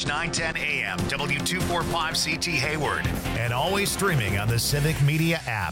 News 910 AM, W245CT Hayward, and always streaming on the Civic Media app.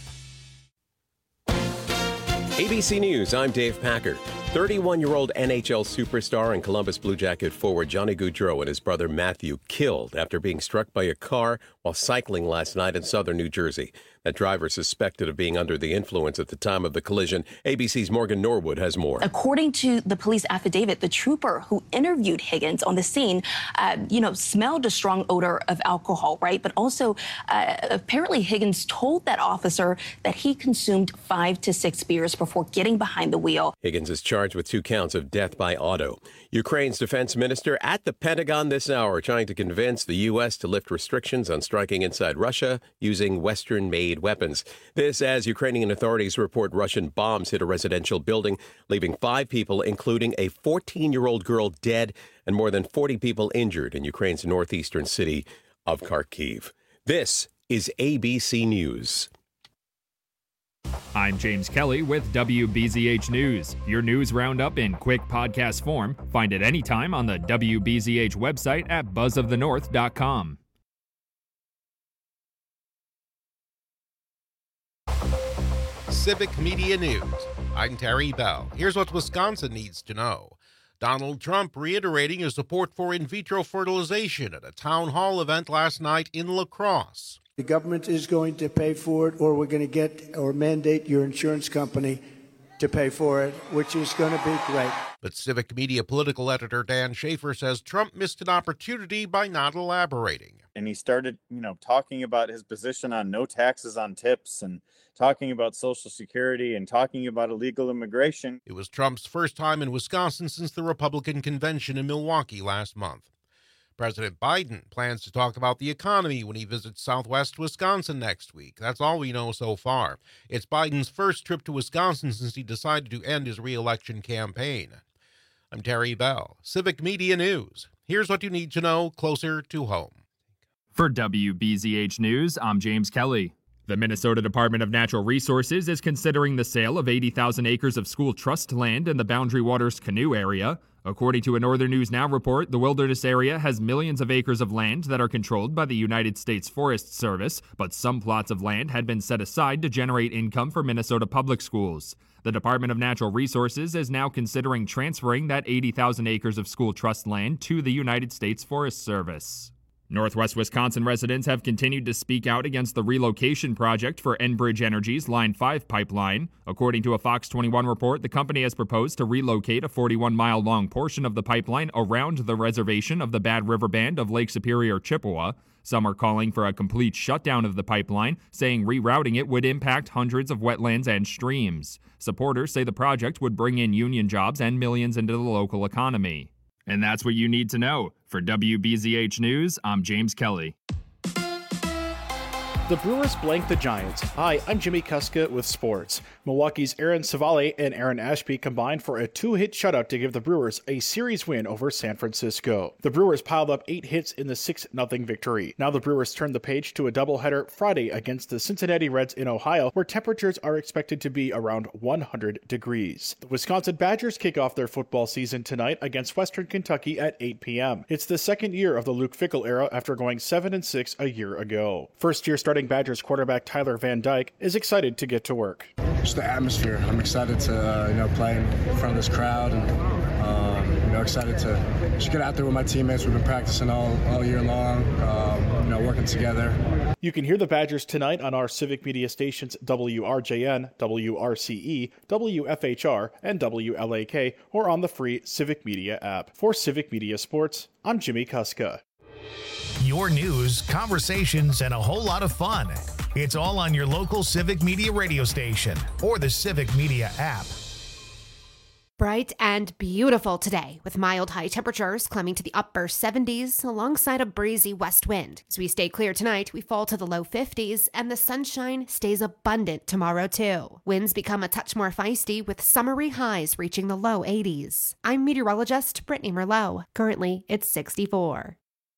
ABC News, I'm Dave Packard. 31-year-old NHL superstar and Columbus Blue Jacket forward Johnny Gaudreau and his brother Matthew killed after being struck by a car while cycling last night in southern New Jersey. That driver suspected of being under the influence at the time of the collision. ABC's Morgan Norwood has more. According to the police affidavit, the trooper who interviewed Higgins on the scene, smelled a strong odor of alcohol, right? But also, apparently Higgins told that officer that he consumed 5 to 6 beers before getting behind the wheel. Higgins is charged with 2 counts of death by auto. Ukraine's defense minister at the Pentagon this hour trying to convince the U.S. to lift restrictions on striking inside Russia using Western-made weapons. This as Ukrainian authorities report Russian bombs hit a residential building, leaving 5 people, including a 14-year-old girl, dead and more than 40 people injured in Ukraine's northeastern city of Kharkiv. This is ABC News. I'm James Kelly with WBZH News. Your news roundup in quick podcast form. Find it anytime on the WBZH website at buzzofthenorth.com. Civic Media News. I'm Terry Bell. Here's what Wisconsin needs to know. Donald Trump reiterating his support for in vitro fertilization at a town hall event last night in La Crosse. The government is going to pay for it, or we're going to get or mandate your insurance company to pay for it, which is going to be great. But Civic Media political editor Dan Schaefer says Trump missed an opportunity by not elaborating. And he started, talking about his position on no taxes on tips and talking about Social Security and talking about illegal immigration. It was Trump's first time in Wisconsin since the Republican convention in Milwaukee last month. President Biden plans to talk about the economy when he visits southwest Wisconsin next week. That's all we know so far. It's Biden's first trip to Wisconsin since he decided to end his re-election campaign. I'm Terry Bell, Civic Media News. Here's what you need to know closer to home. For WBZH News, I'm James Kelly. The Minnesota Department of Natural Resources is considering the sale of 80,000 acres of school trust land in the Boundary Waters Canoe area. According to a Northern News Now report, the wilderness area has millions of acres of land that are controlled by the United States Forest Service, but some plots of land had been set aside to generate income for Minnesota public schools. The Department of Natural Resources is now considering transferring that 80,000 acres of school trust land to the United States Forest Service. Northwest Wisconsin residents have continued to speak out against the relocation project for Enbridge Energy's Line 5 pipeline. According to a Fox 21 report, the company has proposed to relocate a 41-mile-long portion of the pipeline around the reservation of the Bad River Band of Lake Superior, Chippewa. Some are calling for a complete shutdown of the pipeline, saying rerouting it would impact hundreds of wetlands and streams. Supporters say the project would bring in union jobs and millions into the local economy. And that's what you need to know. For WBZH News, I'm James Kelly. The Brewers blanked the Giants. Hi, I'm Jimmy Kuska with sports. Milwaukee's Aaron Savale and Aaron Ashby combined for a 2-hit shutout to give the Brewers a series win over San Francisco. The Brewers piled up 8 hits in the 6-0 victory. Now the Brewers turn the page to a doubleheader Friday against the Cincinnati Reds in Ohio, where temperatures are expected to be around 100 degrees. The Wisconsin Badgers kick off their football season tonight against Western Kentucky at 8 p.m. It's the second year of the Luke Fickell era after going 7-6 a year ago. First-year starting Badgers quarterback Tyler Van Dyke is excited to get to work. Just the atmosphere. I'm excited to play in front of this crowd, and excited to just get out there with my teammates. We've been practicing all year long, working together. You can hear the Badgers tonight on our Civic Media stations WRJN, WRCE, WFHR, and WLAK, or on the free Civic Media app. For Civic Media Sports, I'm Jimmy Kuska. Your news, conversations, and a whole lot of fun. It's all on your local Civic Media radio station or the Civic Media app. Bright and beautiful today, with mild high temperatures climbing to the upper 70s alongside a breezy west wind. As we stay clear tonight, we fall to the low 50s, and the sunshine stays abundant tomorrow too. Winds become a touch more feisty, with summery highs reaching the low 80s. I'm meteorologist Brittany Merlot. Currently, it's 64.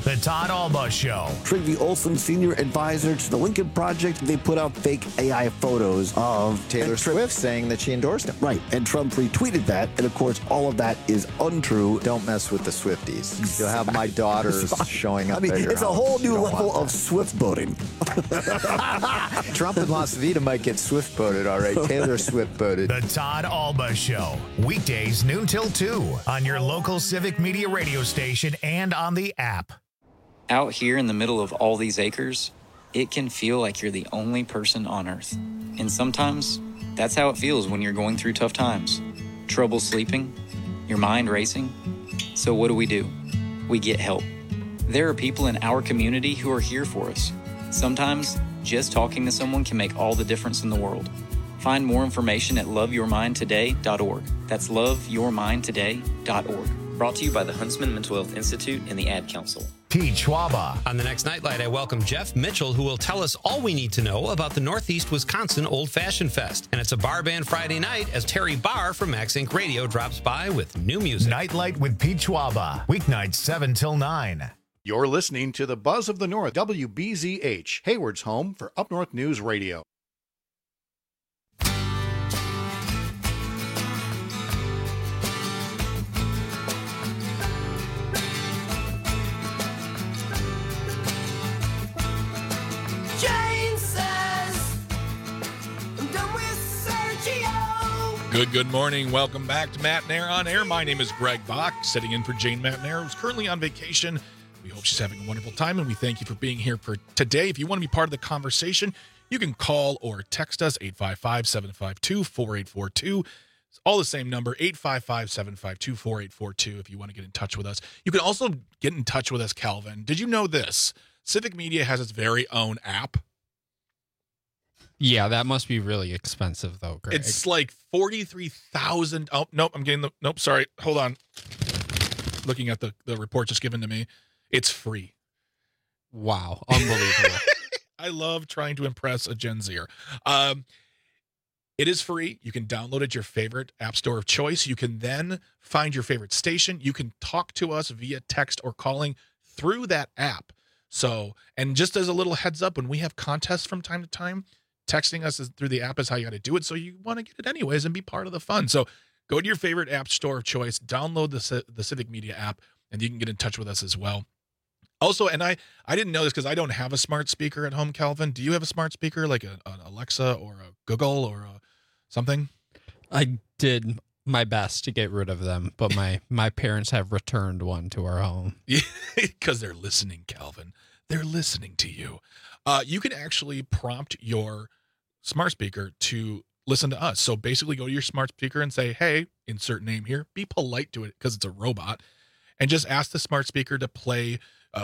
The Todd Alba Show. Trygve Olsen, senior advisor to the Lincoln Project, they put out fake AI photos of Taylor Swift saying that she endorsed him. Right, and Trump retweeted that, and of course, all of that is untrue. Don't mess with the Swifties. You'll have my daughters showing up. I mean, it's a whole new level of Swift boating. Trump in Las Vegas might get Swift boated, all right. Taylor Swift boated. The Todd Alba Show. Weekdays noon till 2 on your local Civic Media radio station and on the app. Out here in the middle of all these acres, it can feel like you're the only person on Earth. And sometimes, that's how it feels when you're going through tough times. Trouble sleeping, your mind racing. So what do? We get help. There are people in our community who are here for us. Sometimes, just talking to someone can make all the difference in the world. Find more information at loveyourmindtoday.org. That's loveyourmindtoday.org. Brought to you by the Huntsman Mental Health Institute and the Ad Council. Pete Schwaba. On the next Nightlight, I welcome Jeff Mitchell, who will tell us all we need to know about the Northeast Wisconsin Old Fashioned Fest. And it's a bar band Friday night as Terry Barr from Max Inc. Radio drops by with new music. Nightlight with Pete Schwaba. Weeknights 7 till 9. You're listening to the Buzz of the North, WBZH, Hayward's home for Up North News Radio. Good morning. Welcome back to Matt and Air on Air. My name is Greg Bach, sitting in for Jane Matt who's currently on vacation. We hope she's having a wonderful time, and we thank you for being here for today. If you want to be part of the conversation, you can call or text us, 855-752-4842. It's all the same number, 855-752-4842, if you want to get in touch with us. You can also get in touch with us, Calvin. Did you know this? Civic Media has its very own app. Yeah, that must be really expensive, though, Greg. It's like 43,000. Oh, nope, I'm getting the... Nope, sorry. Hold on. Looking at the report just given to me. It's free. Wow. Unbelievable. I love trying to impress a Gen Zer. It is free. You can download it at your favorite app store of choice. You can then find your favorite station. You can talk to us via text or calling through that app. So, and just as a little heads up, when we have contests from time to time, texting us through the app is how you got to do it. So you want to get it anyways and be part of the fun. So go to your favorite app store of choice, download the Civic Media app, and you can get in touch with us as well. Also, and I didn't know this because I don't have a smart speaker at home, Calvin. Do you have a smart speaker like an Alexa or a Google or something? I did my best to get rid of them, but my parents have returned one to our home. Yeah, because they're listening, Calvin. They're listening to you. You can actually prompt your smart speaker to listen to us. So basically go to your smart speaker and say, hey, insert name here. Be polite to it because it's a robot. And just ask the smart speaker to play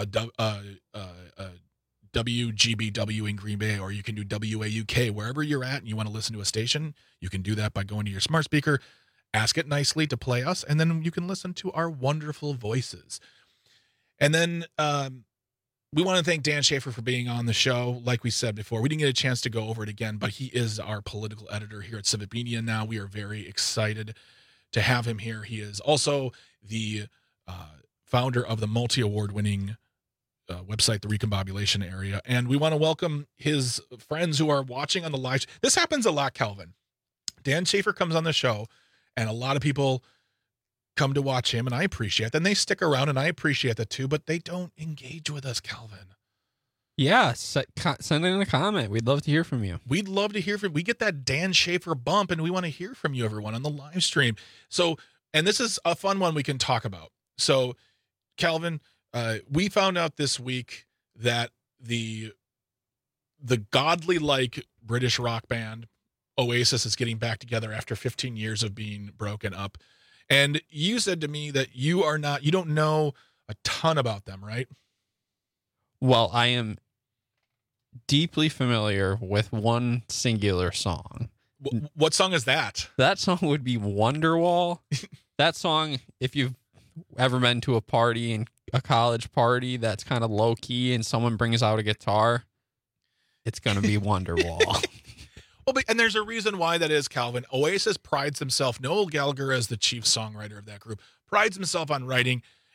WGBW in Green Bay, or you can do WAUK. Wherever you're at and you want to listen to a station, you can do that by going to your smart speaker, ask it nicely to play us, and then you can listen to our wonderful voices. And then we want to thank Dan Schaefer for being on the show. Like we said before, we didn't get a chance to go over it again, but he is our political editor here at Civic Media now. We are very excited to have him here. He is also the founder of the multi-award-winning website, The Recombobulation Area. And we want to welcome his friends who are watching on the live. This happens a lot, Calvin. Dan Schaefer comes on the show, and a lot of people come to watch him, and I appreciate that. And they stick around, and I appreciate that too, but they don't engage with us, Calvin. Yeah, send in a comment. We'd love to hear from you. We'd love to hear from you. We get that Dan Schaefer bump, and we want to hear from you, everyone, on the live stream. So, and this is a fun one we can talk about. So, Calvin, we found out this week that the godly-like British rock band Oasis is getting back together after 15 years of being broken up. And you said to me that you don't know a ton about them, right? Well, I am deeply familiar with one singular song. What song is that? That song would be Wonderwall. That song, if you've ever been to a party, and a college party that's kind of low key, and someone brings out a guitar, it's going to be Wonderwall. Well, and there's a reason why that is, Calvin. Oasis prides himself, Noel Gallagher as the chief songwriter of that group, prides himself on writing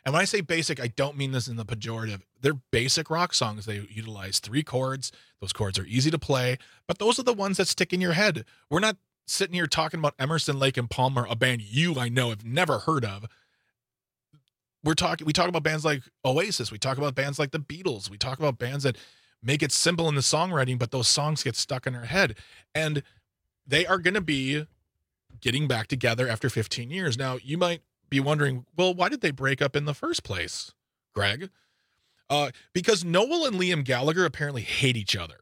And when I say basic, I don't mean this in the pejorative. They're basic rock songs. They utilize 3 chords. Those chords are easy to play, but those are the ones that stick in your head. We're not sitting here talking about Emerson, Lake and Palmer, a band I know have never heard of. We talk about bands like Oasis. We talk about bands like the Beatles. We talk about bands that make it simple in the songwriting, but those songs get stuck in our head. And they are going to be getting back together after 15 years. Now, you might be wondering, well, why did they break up in the first place, Greg? Because Noel and Liam Gallagher apparently hate each other.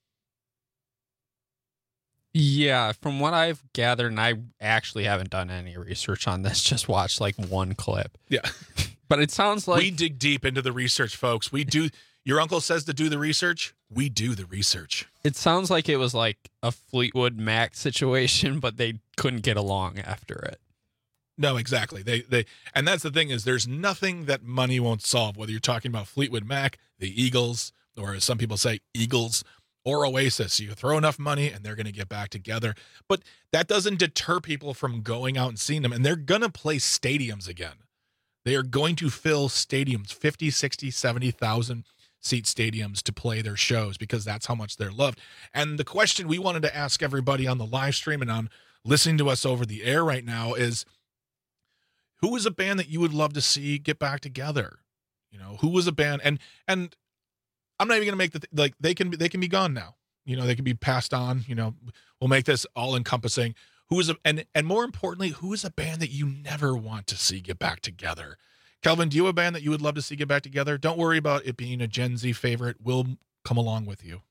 Yeah, from what I've gathered, and I actually haven't done any research on this, just watched like one clip. Yeah. But it sounds like... We dig deep into the research, folks. We do. Your uncle says to do the research. We do the research. It sounds like it was like a Fleetwood Mac situation, but they couldn't get along after it. No, exactly. They and that's the thing is there's nothing that money won't solve, whether you're talking about Fleetwood Mac, the Eagles, or as some people say, Eagles, or Oasis. You throw enough money and they're going to get back together. But that doesn't deter people from going out and seeing them. And they're going to play stadiums again. They are going to fill stadiums, 50, 60, 70,000 seat stadiums to play their shows because that's how much they're loved. And the question we wanted to ask everybody on the live stream and on listening to us over the air right now is, who is a band that you would love to see get back together? You know, who was a band? And I'm not even going to make they can be gone now. You know, they can be passed on. You know, we'll make this all encompassing. Who is and more importantly, who is a band that you never want to see get back together? Kelvin, do you have a band that you would love to see get back together? Don't worry about it being a Gen Z favorite. We'll come along with you.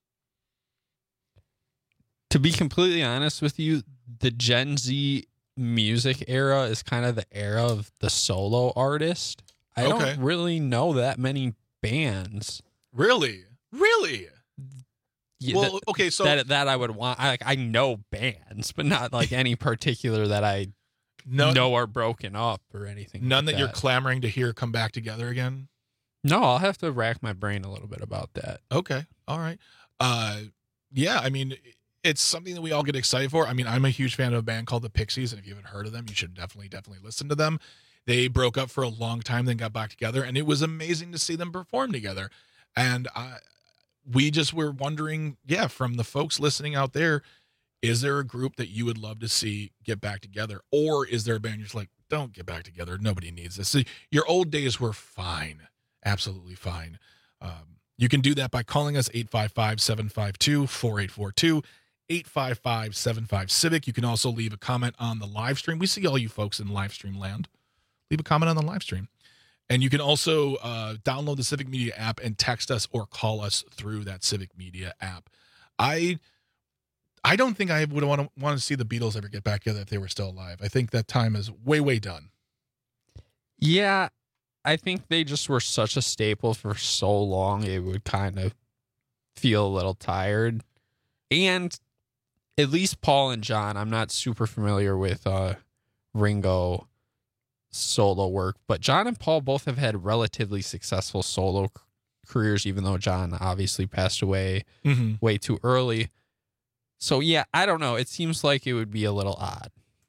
To be completely honest with you, the Gen Z music era is kind of the era of the solo artist. I don't really know that many bands. Really? Yeah, well, okay, so that I would want. I know bands, but not like any particular that I know are broken up or anything. None like that you're clamoring to hear come back together again? No, I'll have to rack my brain a little bit about that. Okay. All right. Yeah, I mean, it's something that we all get excited for. I mean, I'm a huge fan of a band called the Pixies, and if you haven't heard of them, you should definitely listen to them. They broke up for a long time, then got back together, and it was amazing to see them perform together. And we just were wondering, from the folks listening out there, is there a group that you would love to see get back together? Or is there a band you're just like, don't get back together. Nobody needs this. See, your old days were fine. Absolutely fine. You can do that by calling us 855-752-4842, 855-75-CIVIC. You can also leave a comment on the live stream. We see all you folks in live stream land. Leave a comment on the live stream. And you can also download the Civic Media app and text us or call us through that Civic Media app. I don't think I would want to see the Beatles ever get back together if they were still alive. I think that time is way, way done. Yeah, I think they just were such a staple for so long, it would kind of feel a little tired. And at least Paul and John, I'm not super familiar with Ringo solo work, but John and Paul both have had relatively successful solo careers, even though John obviously passed away way too early. So yeah, I don't know. It seems like it would be a little odd.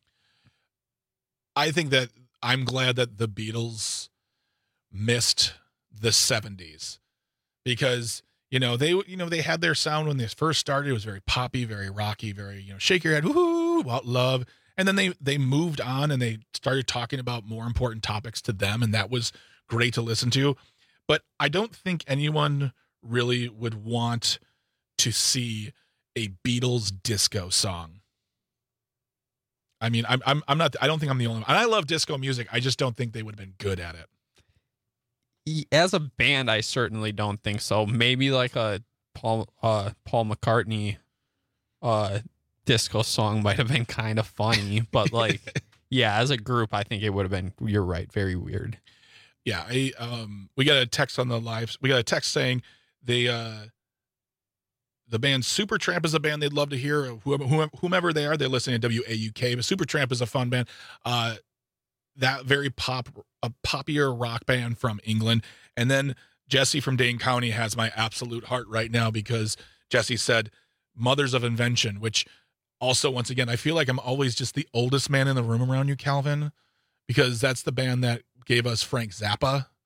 I think that I'm glad that the Beatles missed the 70s because, they had their sound when they first started. It was very poppy, very rocky, very, shake your head, woohoo, about love. And then they moved on and they started talking about more important topics to them. And that was great to listen to. But I don't think anyone really would want to see a Beatles disco song. I mean, I'm not, I don't think I'm the only one. And I love disco music. I just don't think they would have been good at it. As a band, I certainly don't think so. Maybe like a Paul McCartney disco song might have been kind of funny, but as a group, I think it would have been, you're right, very weird. Yeah, we got a text on the live. We got a text saying the band Supertramp is a band they'd love to hear. Whomever they are, they're listening to WAUK. But Supertramp is a fun band. That very poppier rock band from England. And then Jesse from Dane County has my absolute heart right now because Jesse said Mothers of Invention, which also, once again, I feel like I'm always just the oldest man in the room around you, Calvin, because that's the band that gave us Frank Zappa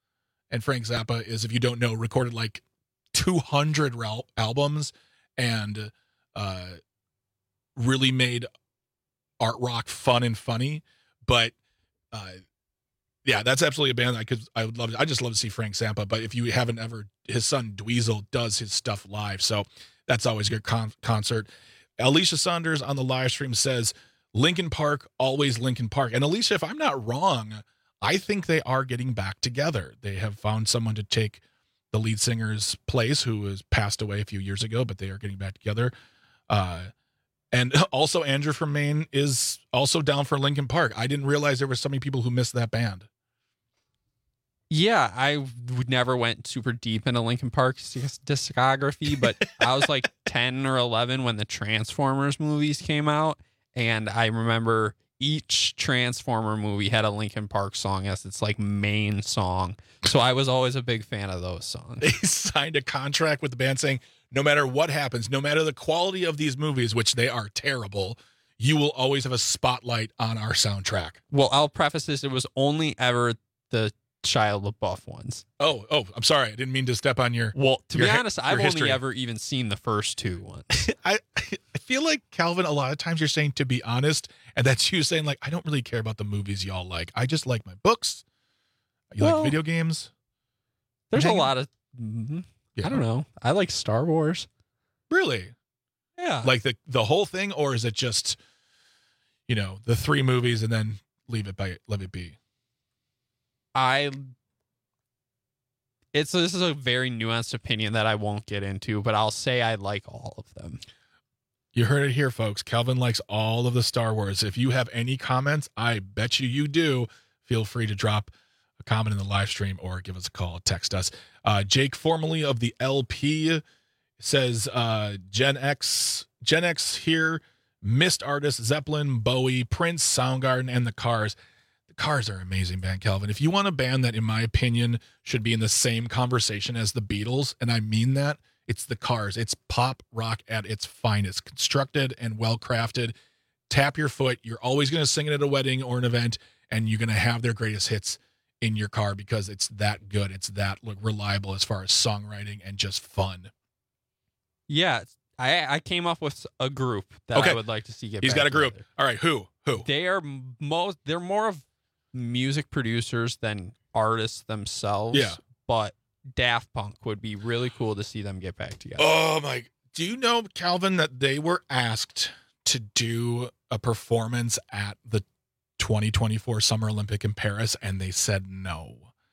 And Frank Zappa is, if you don't know, recorded like 200 albums and really made art rock fun and funny. But yeah, that's absolutely a band I would love. I just love to see Frank Zappa. But if you haven't ever, his son Dweezil does his stuff live, so that's always a good concert. Alicia Saunders on the live stream says, Linkin Park, always Linkin Park. And Alicia, if I'm not wrong, I think they are getting back together. They have found someone to take the lead singer's place, who has passed away a few years ago, but they are getting back together. And also Andrew from Maine is also down for Linkin Park. I didn't realize there were so many people who missed that band. Yeah, I never went super deep into Linkin Park's discography, but I was like 10 or 11 when the Transformers movies came out, and I remember each Transformer movie had a Linkin Park song as its like main song. So I was always a big fan of those songs. They signed a contract with the band saying, no matter what happens, no matter the quality of these movies, which they are terrible, you will always have a spotlight on our soundtrack. Well, I'll preface this. It was only ever the Shia LaBeouf ones. Oh, I'm sorry. I didn't mean to step on your. Well, to be honest, I've history. only ever even seen the first two ones. I feel like, Calvin, a lot of times you're saying to be honest, and that's you saying like, I don't really care about the movies y'all like. I just like my books. You like video games? There's a lot of. I don't know. I like Star Wars. Really? Yeah. Like the whole thing, or is it just, the 3 movies and then let it be? This is a very nuanced opinion that I won't get into, but I'll say I like all of them. You heard it here, folks. Calvin likes all of the Star Wars. If you have any comments, I bet you do. Feel free to drop a comment in the live stream or give us a call, text us. Jake, formerly of the LP, says Gen X here, missed artists Zeppelin, Bowie, Prince, Soundgarden, and the Cars. Cars are amazing band, Calvin. If you want a band that, in my opinion, should be in the same conversation as the Beatles, and I mean that, it's the Cars. It's pop rock at its finest, constructed and well-crafted. Tap your foot. You're always going to sing it at a wedding or an event, and you're going to have their greatest hits in your car because it's that good. It's that reliable as far as songwriting and just fun. Yeah, I came up with a group that I would like to see get He's back got a group. together. All right, who? They're more of music producers than artists themselves. Yeah. But Daft Punk would be really cool to see them get back together. Oh my! Do you know, Calvin, that they were asked to do a performance at the 2024 Summer Olympic in Paris, and they said no?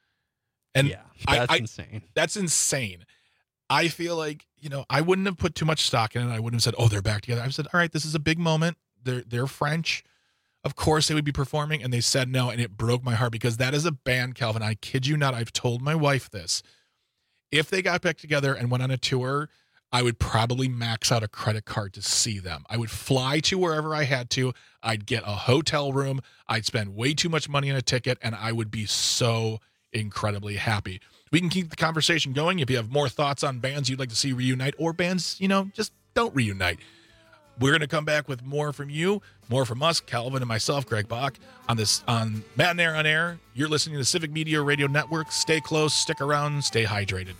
And yeah, that's insane. That's insane. I feel like, I wouldn't have put too much stock in it. I wouldn't have said, oh, they're back together. I said, all right, this is a big moment. They're French. Of course they would be performing, and they said no, and it broke my heart because that is a band, Calvin. I kid you not. I've told my wife this. If they got back together and went on a tour, I would probably max out a credit card to see them. I would fly to wherever I had to. I'd get a hotel room. I'd spend way too much money on a ticket, and I would be so incredibly happy. We can keep the conversation going. If you have more thoughts on bands you'd like to see reunite or bands, just don't reunite. We're going to come back with more from you, more from us, Calvin and myself, Greg Bach, on Matt and Air on Air. You're listening to the Civic Media Radio Network. Stay close, stick around, stay hydrated.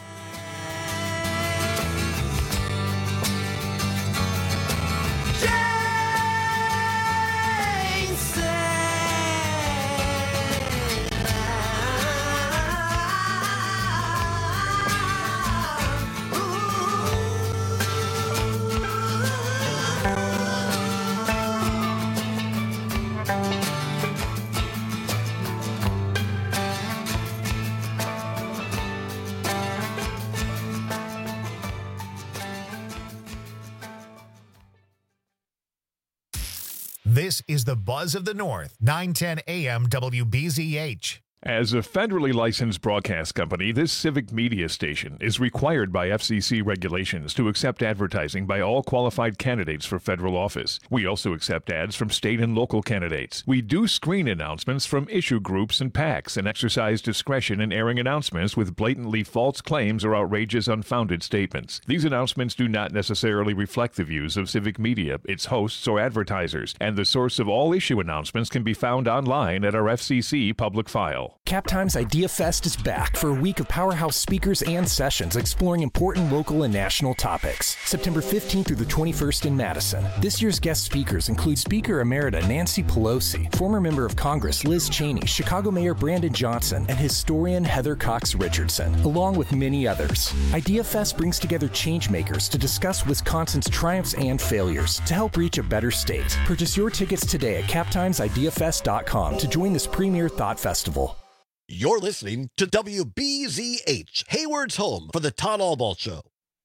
This is the Buzz of the North, 910 AM WBZH. As a federally licensed broadcast company, this civic media station is required by FCC regulations to accept advertising by all qualified candidates for federal office. We also accept ads from state and local candidates. We do screen announcements from issue groups and PACs and exercise discretion in airing announcements with blatantly false claims or outrageous, unfounded statements. These announcements do not necessarily reflect the views of civic media, its hosts, or advertisers, and the source of all issue announcements can be found online at our FCC public file. Festival. Captime's Idea Fest is back for a week of powerhouse speakers and sessions exploring important local and national topics. September 15th through the 21st in Madison. This year's guest speakers include Speaker Emerita Nancy Pelosi, former member of Congress Liz Cheney, Chicago Mayor Brandon Johnson, and historian Heather Cox Richardson, along with many others. Idea Fest brings together changemakers to discuss Wisconsin's triumphs and failures to help reach a better state. Purchase your tickets today at captimesideafest.com to join this premier thought festival. You're listening to WBZH, Hayward's home for the Todd Albaugh Show.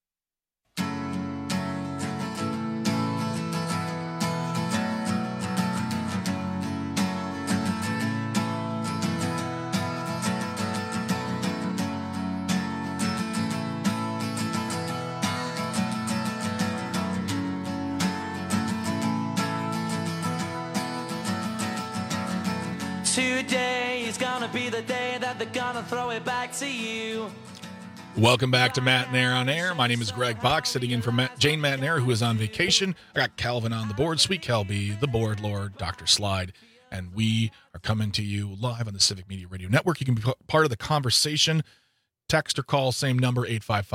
Today is gonna be the day that they're gonna throw it back to you. Welcome back to Matt and Air on Air. My name is Greg Bach, sitting in for Jane Matt and Air, who is on vacation. I got Calvin on the board, Sweet Kelby, the board lord, Dr. Slide, and we are coming to you live on the Civic Media Radio Network. You can be part of the conversation. Text or call, same number,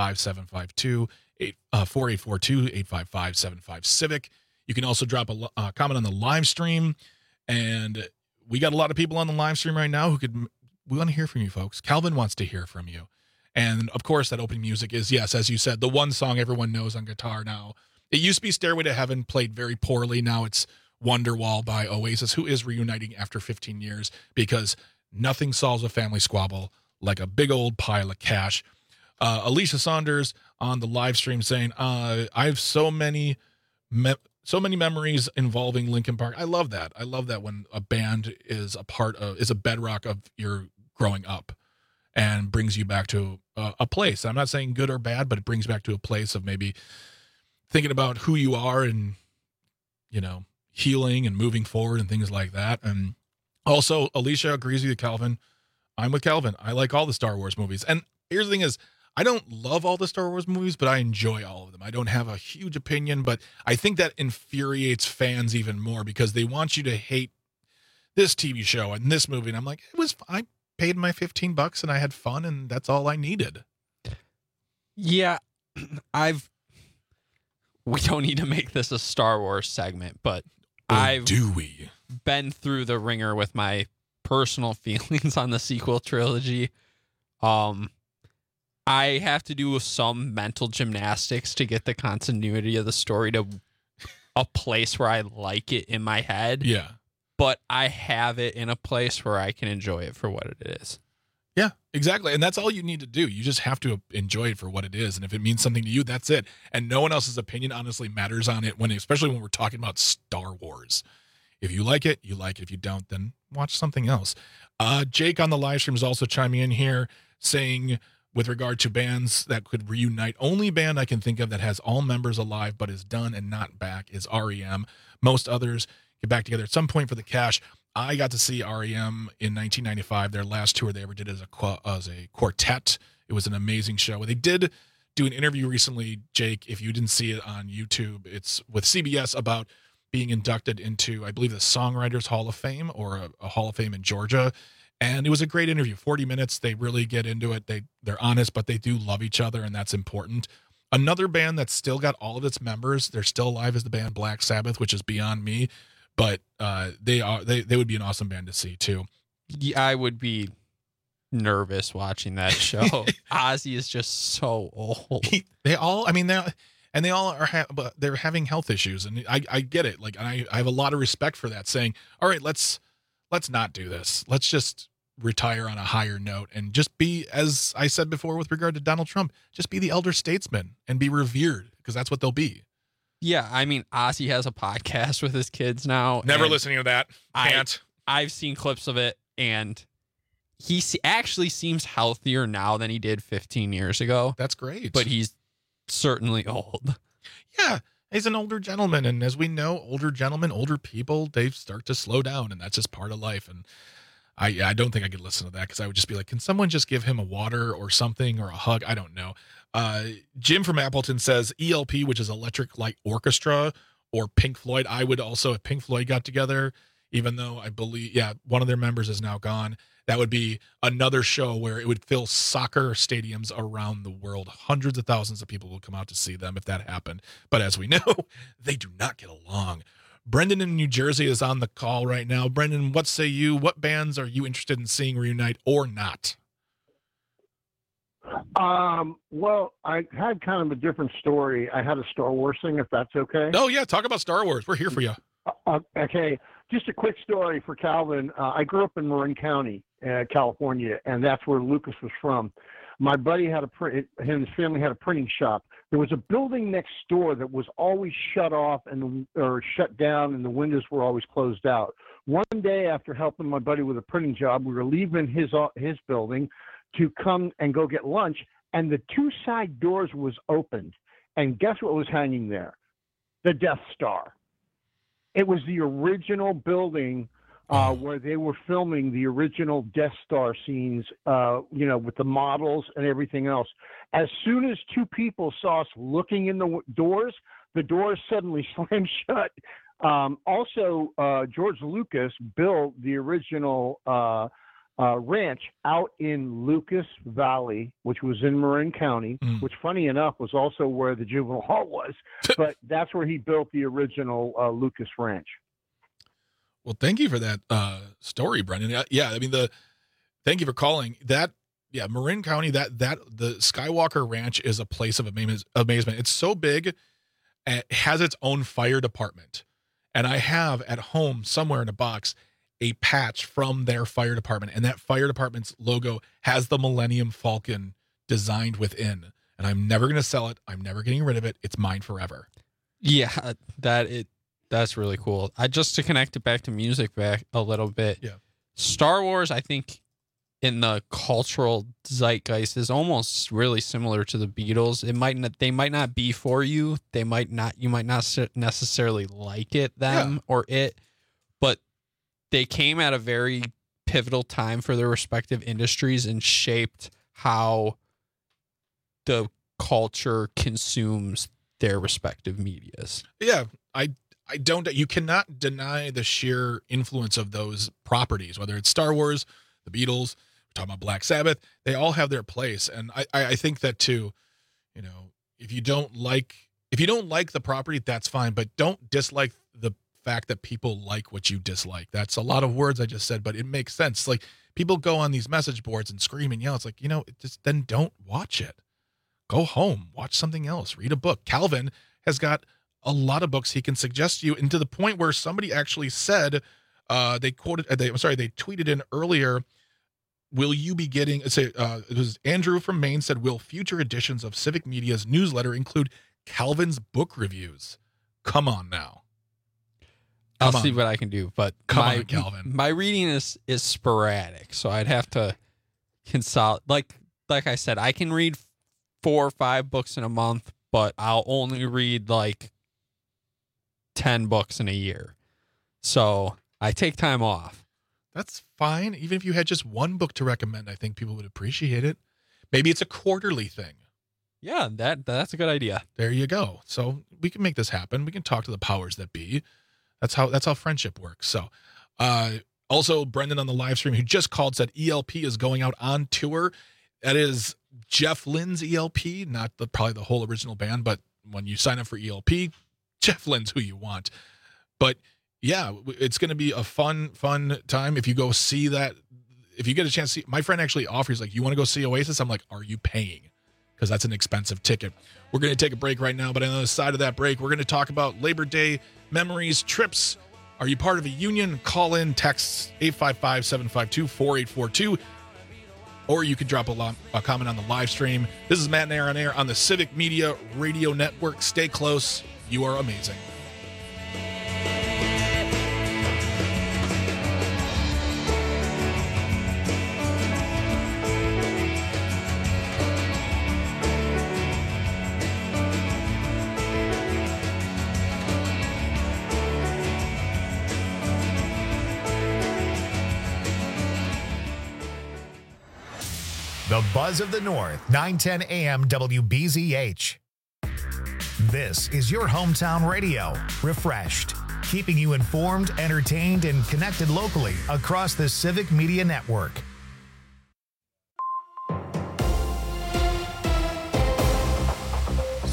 855-752-4842-855-75-CIVIC. You can also drop a comment on the live stream, and we got a lot of people on the live stream right now we want to hear from you folks. Calvin wants to hear from you. And of course, that opening music is, yes, as you said, the one song everyone knows on guitar now. It used to be Stairway to Heaven, played very poorly. Now it's Wonderwall by Oasis, who is reuniting after 15 years because nothing solves a family squabble like a big old pile of cash. Alicia Saunders on the live stream saying, I have so many memories involving Linkin Park. I love that. I love that when a band is a bedrock of your growing up and brings you back to a place. I'm not saying good or bad, but it brings back to a place of maybe thinking about who you are and, healing and moving forward and things like that. And also, Alicia agrees with you, Calvin. I'm with Calvin. I like all the Star Wars movies. And here's the thing is, I don't love all the Star Wars movies, but I enjoy all of them. I don't have a huge opinion, but I think that infuriates fans even more because they want you to hate this TV show and this movie. And I'm like, I paid my $15 and I had fun and that's all I needed. Yeah, we don't need to make this a Star Wars segment, but do we? Been through the ringer with my personal feelings on the sequel trilogy. I have to do some mental gymnastics to get the continuity of the story to a place where I like it in my head. Yeah. But I have it in a place where I can enjoy it for what it is. Yeah, exactly. And that's all you need to do. You just have to enjoy it for what it is. And if it means something to you, that's it. And no one else's opinion honestly matters on it, especially when we're talking about Star Wars. If you like it, you like it. If you don't, then watch something else. Jake on the live stream is also chiming in here saying, with regard to bands that could reunite, only band I can think of that has all members alive but is done and not back is REM. Most others get back together at some point for the cash. I got to see REM in 1995. Their last tour they ever did as a quartet. It was an amazing show. They did do an interview recently, Jake, if you didn't see it on YouTube. It's with CBS about being inducted into, I believe, the Songwriters Hall of Fame or a Hall of Fame in Georgia. And it was a great interview, 40 minutes. They really get into it. They're honest, but they do love each other, and that's important. Another band that's still got all of its members, they're still alive, is the band Black Sabbath, which is beyond me. But they would be an awesome band to see, too. Yeah, I would be nervous watching that show. Ozzy is just so old. They're having health issues, and I get it. Like, and I have a lot of respect for that, saying, all right, let's not do this. Let's just retire on a higher note and just be, as I said before with regard to Donald Trump, just be the elder statesman and be revered, because that's what they'll be. Yeah, I mean, Ozzy has a podcast with his kids now. Never listening to that. Can't. I've seen clips of it, and he actually seems healthier now than he did 15 years ago. That's great. But he's certainly old. Yeah, he's an older gentleman, and as we know, older gentlemen, older people, they start to slow down, and that's just part of life. And I don't think I could listen to that, because I would just be like, can someone just give him a water or something or a hug? I don't know. Jim from Appleton says ELP, which is Electric Light Orchestra, or Pink Floyd. I would also, if Pink Floyd got together, even though I believe, one of their members is now gone. That would be another show where it would fill soccer stadiums around the world. Hundreds of thousands of people will come out to see them if that happened. But as we know, they do not get along. Brendan in New Jersey is on the call right now. Brendan, what say you? What bands are you interested in seeing reunite or not? Well, I had kind of a different story. I had a Star Wars thing, if that's okay. Oh, yeah. Talk about Star Wars. We're here for you. Okay. Just a quick story for Calvin. I grew up in Marin County, California, and that's where Lucas was from. My buddy had him and his family had a printing shop. There was a building next door that was always shut off or shut down, and the windows were always closed out. One day, after helping my buddy with a printing job, we were leaving his building to come and go get lunch, and the two side doors was opened. And guess what was hanging there? The Death Star. It was the original building where they were filming the original Death Star scenes, with the models and everything else. As soon as two people saw us looking in the doors suddenly slammed shut. Also, George Lucas built the original ranch out in Lucas Valley, which was in Marin County, which, funny enough, was also where the juvenile hall was. But that's where he built the original Lucas Ranch. Well, thank you for that story, Brendan. Yeah, I mean, thank you for calling that. Yeah, Marin County, the Skywalker Ranch is a place of amazement. It's so big, and it has its own fire department. And I have at home somewhere in a box a patch from their fire department, and that fire department's logo has the Millennium Falcon designed within. And I'm never going to sell it. I'm never getting rid of it. It's mine forever. Yeah, that's really cool. Just to connect it back to music back a little bit. Yeah. Star Wars, I think, in the cultural zeitgeist is almost really similar to the Beatles. They might not be for you. You might not necessarily like it, or it, but they came at a very pivotal time for their respective industries and shaped how the culture consumes their respective medias. Yeah, you cannot deny the sheer influence of those properties, whether it's Star Wars, the Beatles, we're talking about Black Sabbath, they all have their place. And I think that too, if you don't like the property, that's fine, but don't dislike the fact that people like what you dislike. That's a lot of words I just said, but it makes sense. Like, people go on these message boards and scream and yell. It's like, then don't watch it. Go home, watch something else, read a book. Calvin has got a lot of books he can suggest to you, and to the point where somebody actually said, they tweeted in earlier, will you be getting, it was Andrew from Maine said, will future editions of Civic Media's newsletter include Calvin's book reviews? Come on now. I'll see what I can do, but on, Calvin. My reading is sporadic, so I'd have to consolidate. Like I said, I can read 4 or 5 books in a month, but I'll only read like 10 books in a year. So I take time off. That's fine. Even if you had just one book to recommend, I think people would appreciate it. Maybe it's a quarterly thing. Yeah, that's a good idea. There you go. So we can make this happen. We can talk to the powers that be. That's how friendship works. So, also Brendan on the live stream, who just called, said ELP is going out on tour. That is Jeff Lynne's ELP, not probably the whole original band, but when you sign up for ELP, Jeff Lynne's who you want. But yeah, it's going to be a fun time. If you go see that, if you get a chance to see, my friend actually offers, like, you want to go see Oasis? I'm like, are you paying? Because that's an expensive ticket. We're going to take a break right now, but on the other side of that break, we're going to talk about Labor Day memories, trips. Are you part of a union? Call in, text 855-752-4842, or you can drop a comment on the live stream. This is Matt and Aaron on air on the Civic Media Radio Network. Stay close. You are amazing. The Buzz of the North, 910 AM WBZH. This is your hometown radio, refreshed, keeping you informed, entertained, and connected locally across the Civic Media Network.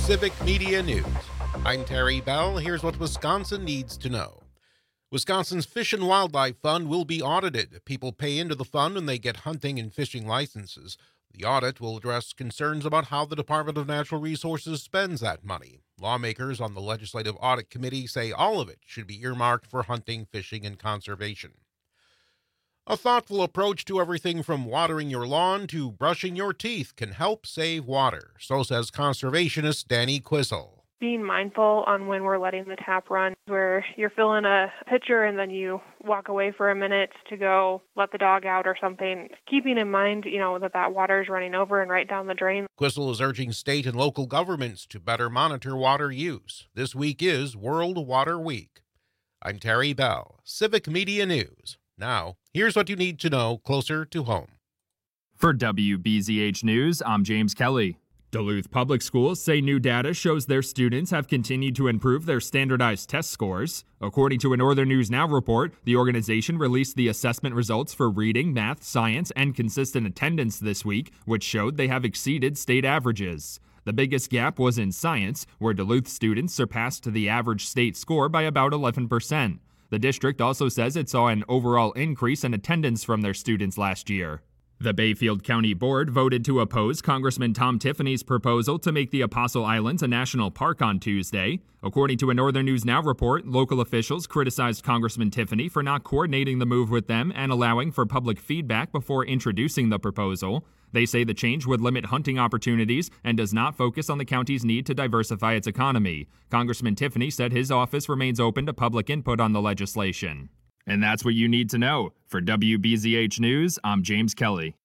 Civic Media News. I'm Terry Bell. Here's what Wisconsin needs to know. Wisconsin's Fish and Wildlife Fund will be audited. People pay into the fund and they get hunting and fishing licenses. The audit will address concerns about how the Department of Natural Resources spends that money. Lawmakers on the Legislative Audit Committee say all of it should be earmarked for hunting, fishing, and conservation. A thoughtful approach to everything from watering your lawn to brushing your teeth can help save water, so says conservationist Danny Quizzle. Being mindful on when we're letting the tap run, where you're filling a pitcher and then you walk away for a minute to go let the dog out or something. Keeping in mind, that water is running over and right down the drain. Quizzle is urging state and local governments to better monitor water use. This week is World Water Week. I'm Terry Bell, Civic Media News. Now, here's what you need to know closer to home. For WBZH News, I'm James Kelly. Duluth Public Schools say new data shows their students have continued to improve their standardized test scores. According to a Northern News Now report, the organization released the assessment results for reading, math, science, and consistent attendance this week, which showed they have exceeded state averages. The biggest gap was in science, where Duluth students surpassed the average state score by about 11%. The district also says it saw an overall increase in attendance from their students last year. The Bayfield County Board voted to oppose Congressman Tom Tiffany's proposal to make the Apostle Islands a national park on Tuesday. According to a Northern News Now report, local officials criticized Congressman Tiffany for not coordinating the move with them and allowing for public feedback before introducing the proposal. They say the change would limit hunting opportunities and does not focus on the county's need to diversify its economy. Congressman Tiffany said his office remains open to public input on the legislation. And that's what you need to know. For WBZH News, I'm James Kelly.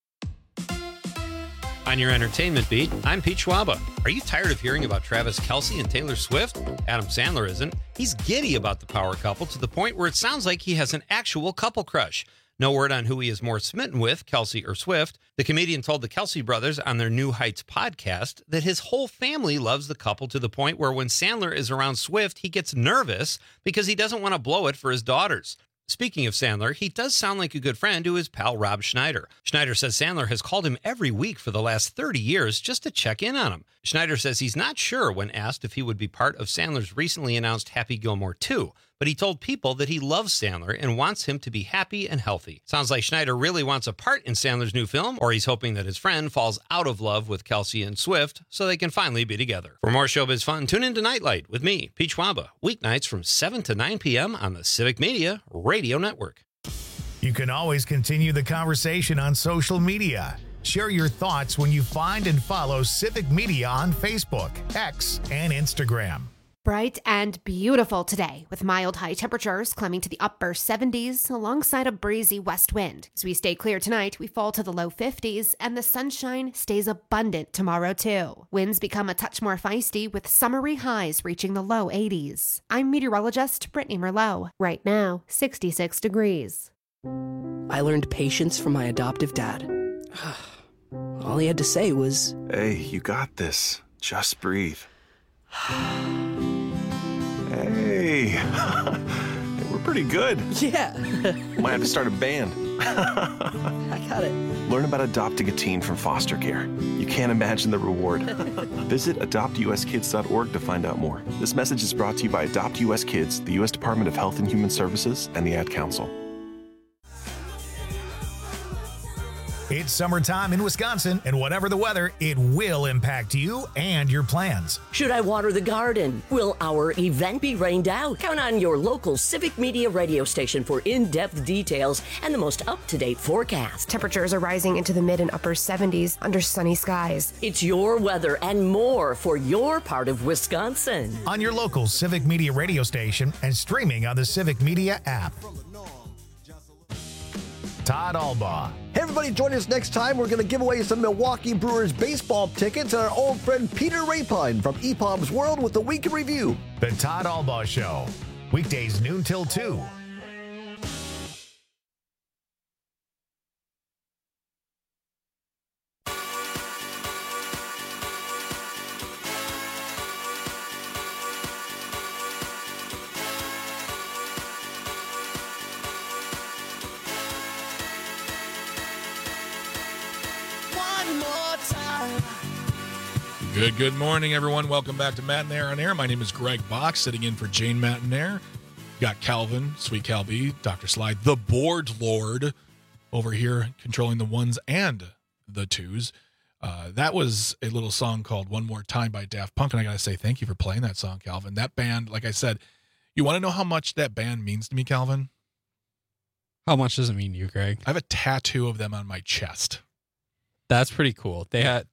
On your entertainment beat, I'm Pete Schwaba. Are you tired of hearing about Travis Kelce and Taylor Swift? Adam Sandler isn't. He's giddy about the power couple to the point where it sounds like he has an actual couple crush. No word on who he is more smitten with, Kelce or Swift. The comedian told the Kelce brothers on their New Heights podcast that his whole family loves the couple to the point where when Sandler is around Swift, he gets nervous because he doesn't want to blow it for his daughters. Speaking of Sandler, he does sound like a good friend to his pal Rob Schneider. Schneider says Sandler has called him every week for the last 30 years just to check in on him. Schneider says he's not sure when asked if he would be part of Sandler's recently announced Happy Gilmore 2, but he told People that he loves Sandler and wants him to be happy and healthy. Sounds like Schneider really wants a part in Sandler's new film, or he's hoping that his friend falls out of love with Kelce and Swift so they can finally be together. For more showbiz fun, tune in to Nightlight with me, Pete Schwaba, weeknights from 7 to 9 p.m. on the Civic Media Radio Network. You can always continue the conversation on social media. Share your thoughts when you find and follow Civic Media on Facebook, X, and Instagram. Bright and beautiful today, with mild high temperatures climbing to the upper 70s alongside a breezy west wind. As we stay clear tonight, we fall to the low 50s, and the sunshine stays abundant tomorrow too. Winds become a touch more feisty, with summery highs reaching the low 80s. I'm meteorologist Brittany Merlot. Right now, 66 degrees. I learned patience from my adoptive dad. All he had to say was, "Hey, you got this. Just breathe." Hey, we're pretty good. Yeah. Might have to start a band. I got it. Learn about adopting a teen from foster care. You can't imagine the reward. Visit adoptuskids.org to find out more. This message is brought to you by Adopt US Kids, the U.S. Department of Health and Human Services, and the Ad Council. It's summertime in Wisconsin, and whatever the weather, it will impact you and your plans. Should I water the garden? Will our event be rained out? Count on your local Civic Media radio station for in-depth details and the most up-to-date forecast. Temperatures are rising into the mid and upper 70s under sunny skies. It's your weather and more for your part of Wisconsin. On your local Civic Media radio station and streaming on the Civic Media app. Todd Albaugh. Hey everybody, join us next time. We're going to give away some Milwaukee Brewers baseball tickets and our old friend Peter Rapine from EPOM's World with the Week in Review. The Todd Albaugh Show. Weekdays noon till 2. Good morning, everyone. Welcome back to Matt and Air on Air. My name is Greg Bach, sitting in for Jane Matt and Air. Got Calvin, Sweet Cal B, Dr. Slide, the board lord over here controlling the ones and the twos. That was a little song called One More Time by Daft Punk, and I got to say thank you for playing that song, Calvin. That band, like I said, you want to know how much that band means to me, Calvin? How much does it mean to you, Greg? I have a tattoo of them on my chest. That's pretty cool.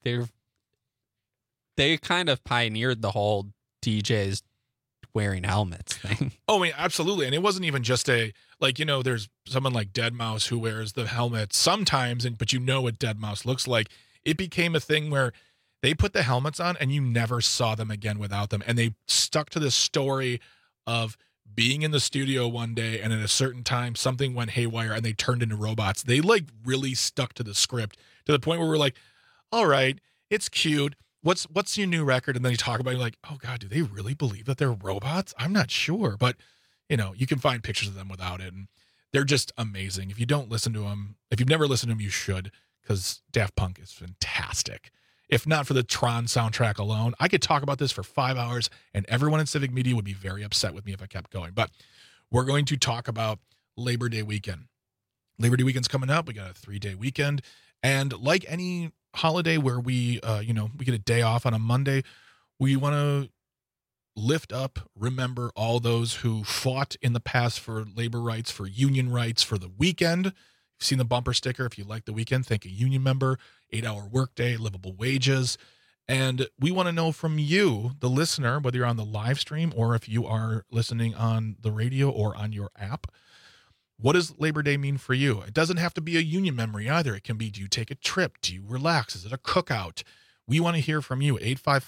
They kind of pioneered the whole DJs wearing helmets thing. Oh, I mean, absolutely. And it wasn't even just there's someone like Deadmau5 who wears the helmet sometimes, but you know what Deadmau5 looks like. It became a thing where they put the helmets on and you never saw them again without them. And they stuck to this story of being in the studio one day and at a certain time something went haywire and they turned into robots. They really stuck to the script to the point where we're like, all right, it's cute. What's your new record? And then you talk about it, you're like, oh God, do they really believe that they're robots? I'm not sure, but you can find pictures of them without it. And they're just amazing. If you don't listen to them, if you've never listened to them, you should, because Daft Punk is fantastic. If not for the Tron soundtrack alone, I could talk about this for 5 hours and everyone in Civic Media would be very upset with me if I kept going. But we're going to talk about Labor Day weekend. Labor Day weekend's coming up. We got a 3-day weekend. And like any holiday where we get a day off on a Monday, we want to lift up, remember all those who fought in the past for labor rights, for union rights, for the weekend. You've seen the bumper sticker. If you like the weekend, thank a union member, 8-hour workday, livable wages. And we want to know from you, the listener, whether you're on the live stream or if you are listening on the radio or on your app, what does Labor Day mean for you? It doesn't have to be a union memory either. It can be, do you take a trip? Do you relax? Is it a cookout? We want to hear from you.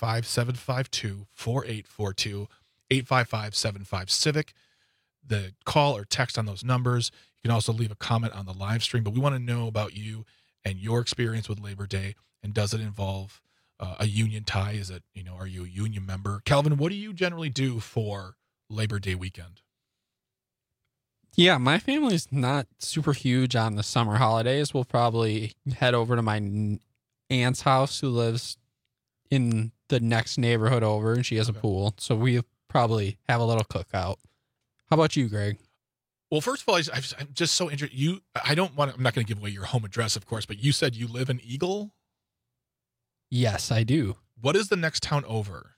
855-752-4842, 855-75-CIVIC. The call or text on those numbers. You can also leave a comment on the live stream, but we want to know about you and your experience with Labor Day. And does it involve a union tie? Is it, are you a union member? Calvin, what do you generally do for Labor Day weekend? Yeah, my family's not super huge on the summer holidays. We'll probably head over to my aunt's house who lives in the next neighborhood over, and she has a pool. So we probably have a little cookout. How about you, Greg? Well, first of all, I'm just so interested. I'm not going to give away your home address, of course, but you said you live in Eagle? Yes, I do. What is the next town over?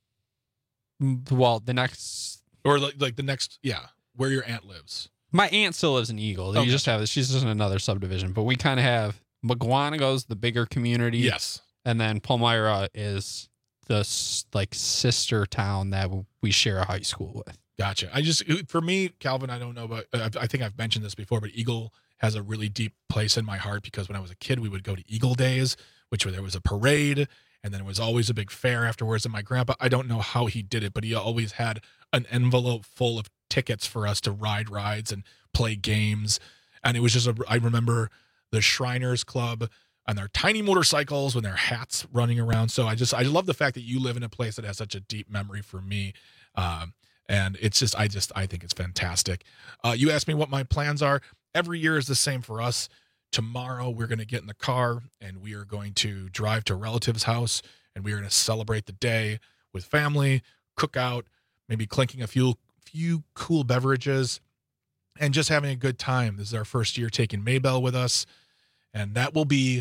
Well, the next... Or like the next, yeah, where your aunt lives. My aunt still lives in Eagle. Okay. She's just in another subdivision, but we kind of have McGuanago's the bigger community. Yes. And then Palmyra is the sister town that we share a high school with. Gotcha. For me, Calvin, I don't know, but I think I've mentioned this before, but Eagle has a really deep place in my heart because when I was a kid, we would go to Eagle Days, there was a parade, and then it was always a big fair afterwards. And my grandpa, I don't know how he did it, but he always had an envelope full of tickets for us to ride rides and play games. And it was I remember the Shriners Club and their tiny motorcycles with their hats running around. So I love the fact that you live in a place that has such a deep memory for me. And it's I think it's fantastic. You asked me what my plans are. Every year is the same for us. Tomorrow we're going to get in the car and we are going to drive to a relative's house and we are going to celebrate the day with family, cook out, maybe clinking a few cool beverages and just having a good time. This is our first year taking Maybell with us, and that will be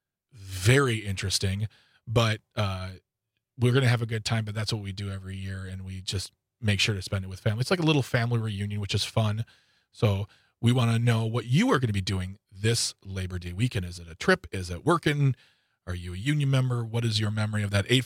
very interesting, but we're going to have a good time, but that's what we do every year, and we just make sure to spend it with family. It's like a little family reunion, which is fun. So we want to know what you are going to be doing this Labor Day weekend. Is it a trip? Is it working? Are you a union member? What is your memory of that?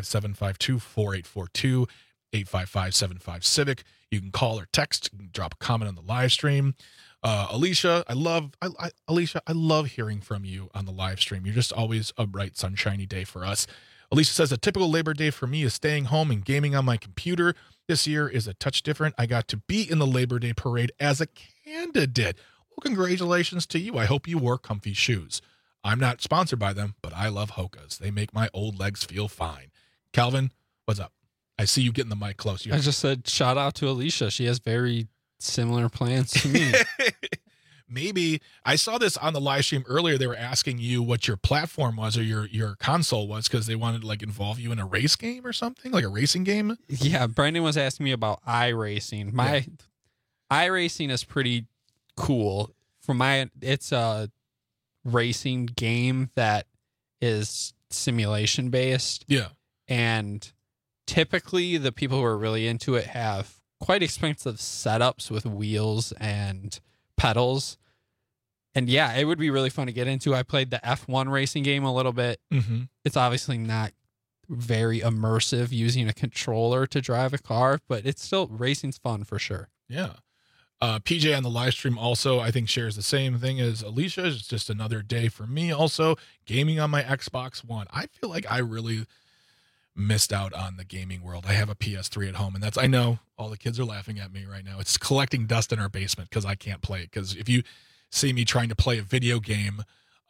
855-752-4842, 855-75-CIVIC. You can call or text. You can drop a comment on the live stream. Alicia, Alicia, I love hearing from you on the live stream. You're just always a bright, sunshiny day for us. Alicia says, a typical Labor Day for me is staying home and gaming on my computer. This year is a touch different. I got to be in the Labor Day parade as a candidate. Well, congratulations to you. I hope you wore comfy shoes. I'm not sponsored by them, but I love Hoka's. They make my old legs feel fine. Calvin, what's up? I see you getting the mic close. I just said shout out to Alicia. She has very similar plans to me. maybe I saw this on the live stream earlier. They were asking you what your platform was or your console was because they wanted to like involve you in a race game or something, like a racing game. Yeah, Brendan was asking me about iRacing. My iRacing is pretty cool. It's a racing game that is simulation based. Yeah. And typically the people who are really into it have quite expensive setups with wheels and pedals. And yeah, it would be really fun to get into. I played the F1 racing game a little bit. Mm-hmm. It's obviously not very immersive using a controller to drive a car, but it's still, racing's fun for sure. Yeah. PJ on the live stream also, I think, shares the same thing as Alicia. It's just another day for me. Also, gaming on my Xbox One. I feel like I really missed out on the gaming world. I have a PS3 at home, and I know all the kids are laughing at me right now. It's collecting dust in our basement because I can't play it. Because if you see me trying to play a video game,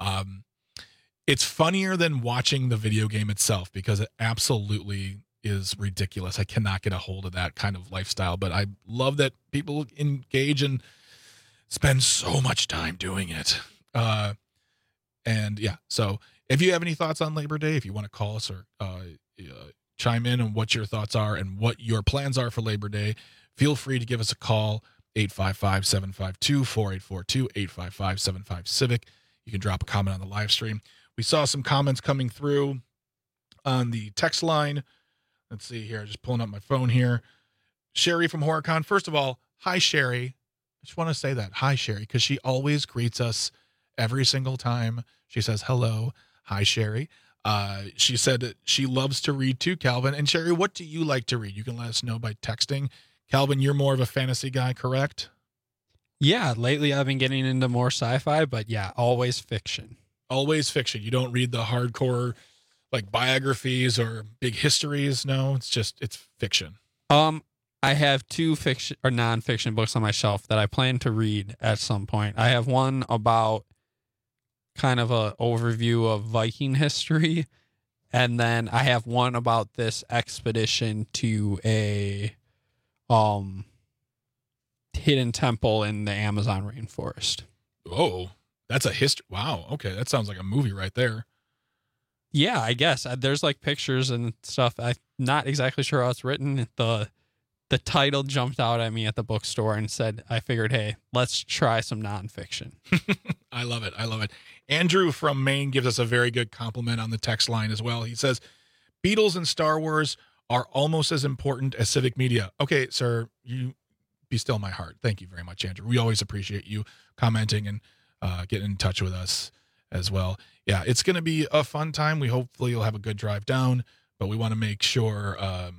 it's funnier than watching the video game itself because it absolutely is ridiculous. I cannot get a hold of that kind of lifestyle, but I love that people engage and spend so much time doing it. And yeah, so if you have any thoughts on Labor Day, if you want to call us or chime in on what your thoughts are and what your plans are for Labor Day, feel free to give us a call, 855-752-4842, 855-75-CIVIC. You can drop a comment on the live stream. We saw some comments coming through on the text line. Let's see here. Just pulling up my phone here. Sherry from HorrorCon. First of all, hi, Sherry. I just want to say that. Hi, Sherry, because she always greets us every single time. She says, hello. Hi, Sherry. She said that she loves to read too, Calvin. And Sherry, what do you like to read? You can let us know by texting. Calvin, you're more of a fantasy guy, correct? Yeah, lately I've been getting into more sci-fi, but yeah, always fiction. Always fiction. You don't read the hardcore like biographies or big histories. No, it's fiction. I have 2 fiction or nonfiction books on my shelf that I plan to read at some point. I have one about kind of a overview of Viking history, and then I have one about this expedition to a hidden temple in the Amazon rainforest. Oh, that's a history. Wow. Okay, that sounds like a movie right there. Yeah, I guess there's like pictures and stuff. I'm not exactly sure how it's written. The title jumped out at me at the bookstore and said, I figured, hey, let's try some nonfiction. I love it. I love it. Andrew from Maine gives us a very good compliment on the text line as well. He says, Beatles and Star Wars are almost as important as civic media. Okay, sir, you be still my heart. Thank you very much, Andrew. We always appreciate you commenting and getting in touch with us as well. Yeah, it's going to be a fun time. Hopefully you'll have a good drive down, but we want to make sure